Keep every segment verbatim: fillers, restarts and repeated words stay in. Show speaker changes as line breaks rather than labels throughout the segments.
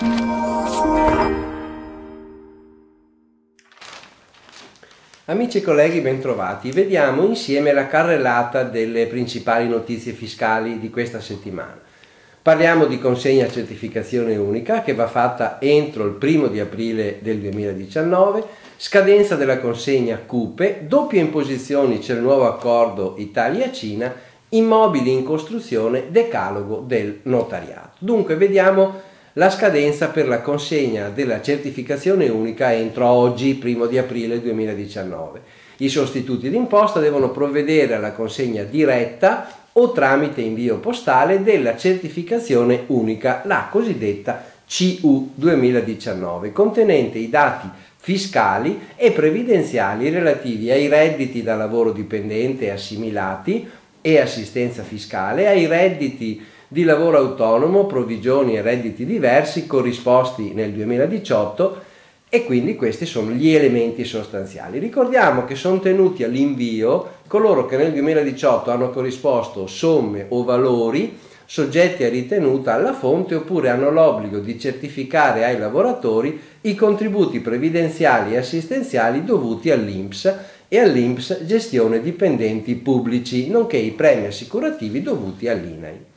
Amici e colleghi, bentrovati. Vediamo insieme la carrellata delle principali notizie fiscali di questa settimana. Parliamo di consegna certificazione unica che va fatta entro il primo di aprile del duemiladiciannove, scadenza della consegna cupe, doppie imposizioni, c'è il nuovo accordo Italia-Cina, immobili in costruzione, decalogo del notariato. Dunque vediamo la scadenza per la consegna della certificazione unica entro oggi, primo di aprile duemiladiciannove. I sostituti d'imposta devono provvedere alla consegna diretta o tramite invio postale della certificazione unica, la cosiddetta C U duemiladiciannove, contenente i dati fiscali e previdenziali relativi ai redditi da lavoro dipendente assimilati e assistenza fiscale, ai redditi di lavoro autonomo, provvigioni e redditi diversi corrisposti nel duemiladiciotto, e quindi questi sono gli elementi sostanziali. Ricordiamo che sono tenuti all'invio coloro che nel duemiladiciotto hanno corrisposto somme o valori soggetti a ritenuta alla fonte oppure hanno l'obbligo di certificare ai lavoratori i contributi previdenziali e assistenziali dovuti all'I N P S e all'I N P S gestione dipendenti pubblici, nonché i premi assicurativi dovuti all'I N A I.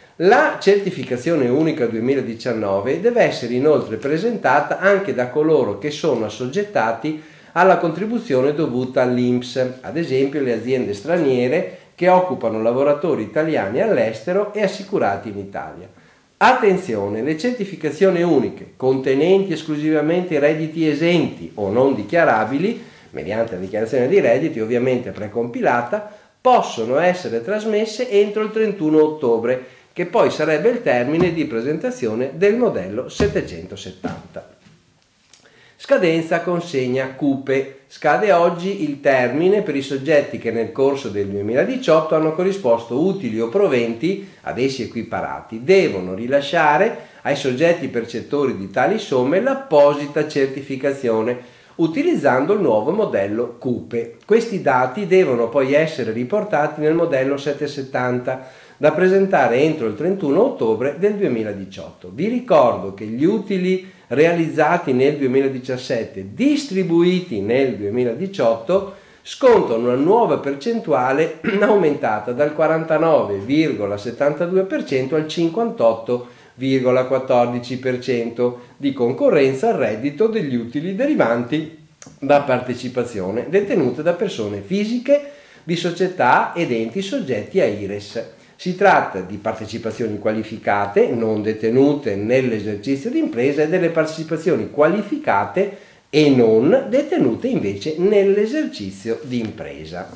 La certificazione unica duemiladiciannove deve essere inoltre presentata anche da coloro che sono assoggettati alla contribuzione dovuta all'I N P S, ad esempio le aziende straniere che occupano lavoratori italiani all'estero e assicurati in Italia. Attenzione, le certificazioni uniche contenenti esclusivamente redditi esenti o non dichiarabili, mediante la dichiarazione di redditi ovviamente precompilata, possono essere trasmesse entro il trentuno ottobre, che poi sarebbe il termine di presentazione del modello settecentosettanta. Scadenza consegna cupe. Scade oggi il termine per i soggetti che nel corso del duemiladiciotto hanno corrisposto utili o proventi ad essi equiparati. Devono rilasciare ai soggetti percettori di tali somme l'apposita certificazione utilizzando il nuovo modello cupe. Questi dati devono poi essere riportati nel modello settecentosettanta da presentare entro il trentuno ottobre del duemiladiciotto. Vi ricordo che gli utili realizzati nel duemiladiciassette distribuiti nel duemiladiciotto scontano una nuova percentuale aumentata dal quarantanove virgola settantadue per cento al cinquantotto virgola quattordici per cento di concorrenza al reddito degli utili derivanti da partecipazione detenute da persone fisiche di società ed enti soggetti a I R E S. Si tratta di partecipazioni qualificate non detenute nell'esercizio d'impresa e delle partecipazioni qualificate e non detenute invece nell'esercizio d'impresa.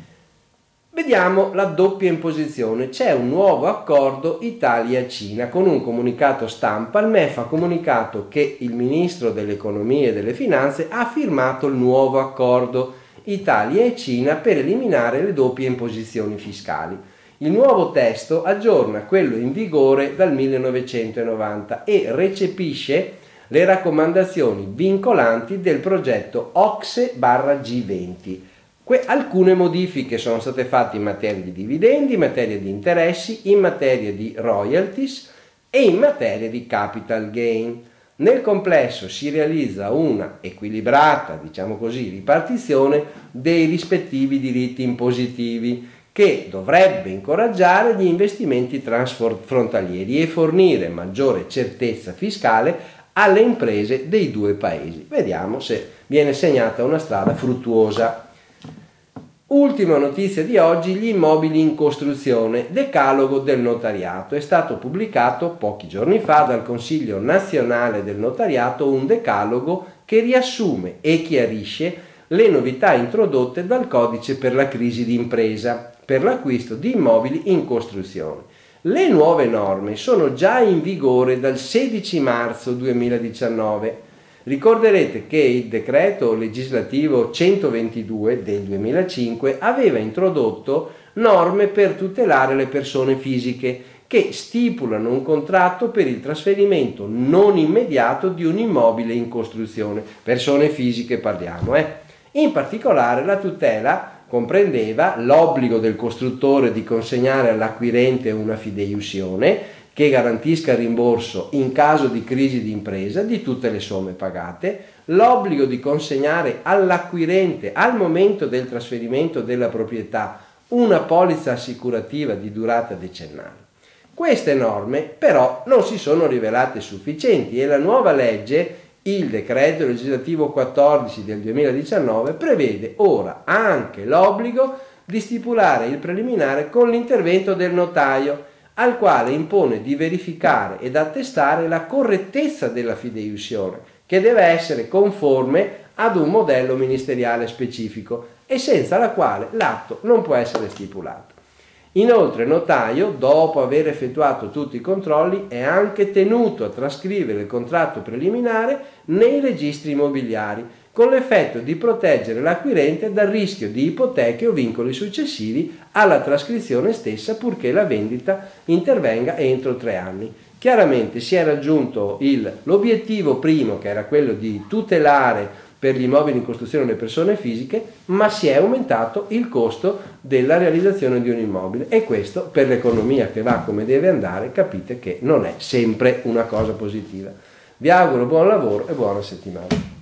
Vediamo la doppia imposizione. C'è un nuovo accordo Italia-Cina. Con un comunicato stampa il M E F ha comunicato che il Ministro dell'Economia e delle Finanze ha firmato il nuovo accordo Italia e Cina per eliminare le doppie imposizioni fiscali. Il nuovo testo aggiorna quello in vigore dal millenovecentonovanta e recepisce le raccomandazioni vincolanti del progetto O C S E G venti. Que- alcune modifiche sono state fatte in materia di dividendi, in materia di interessi, in materia di royalties e in materia di capital gain. Nel complesso si realizza una equilibrata, diciamo così, ripartizione dei rispettivi diritti impositivi, che dovrebbe incoraggiare gli investimenti transfrontalieri e fornire maggiore certezza fiscale alle imprese dei due paesi. Vediamo se viene segnata una strada fruttuosa. Ultima notizia di oggi, gli immobili in costruzione, decalogo del notariato. È stato pubblicato pochi giorni fa dal Consiglio Nazionale del Notariato un decalogo che riassume e chiarisce le novità introdotte dal Codice per la crisi d'impresa per l'acquisto di immobili in costruzione. Le nuove norme sono già in vigore dal sedici marzo duemiladiciannove. Ricorderete che il decreto legislativo centoventidue del duemilacinque aveva introdotto norme per tutelare le persone fisiche che stipulano un contratto per il trasferimento non immediato di un immobile in costruzione. Persone fisiche parliamo, eh? In particolare la tutela comprendeva l'obbligo del costruttore di consegnare all'acquirente una fideiussione che garantisca il rimborso in caso di crisi di impresa di tutte le somme pagate, l'obbligo di consegnare all'acquirente al momento del trasferimento della proprietà una polizza assicurativa di durata decennale. Queste norme però non si sono rivelate sufficienti e la nuova legge, il decreto legislativo quattordici del duemiladiciannove, prevede ora anche l'obbligo di stipulare il preliminare con l'intervento del notaio, al quale impone di verificare ed attestare la correttezza della fideiussione, che deve essere conforme ad un modello ministeriale specifico e senza la quale l'atto non può essere stipulato. Inoltre il notaio, dopo aver effettuato tutti i controlli, è anche tenuto a trascrivere il contratto preliminare nei registri immobiliari, con l'effetto di proteggere l'acquirente dal rischio di ipoteche o vincoli successivi alla trascrizione stessa, purché la vendita intervenga entro tre anni. Chiaramente si è raggiunto il, l'obiettivo primo, che era quello di tutelare per gli immobili in costruzione le persone fisiche, ma si è aumentato il costo della realizzazione di un immobile, e questo, per l'economia che va come deve andare, capite che non è sempre una cosa positiva. Vi auguro buon lavoro e buona settimana.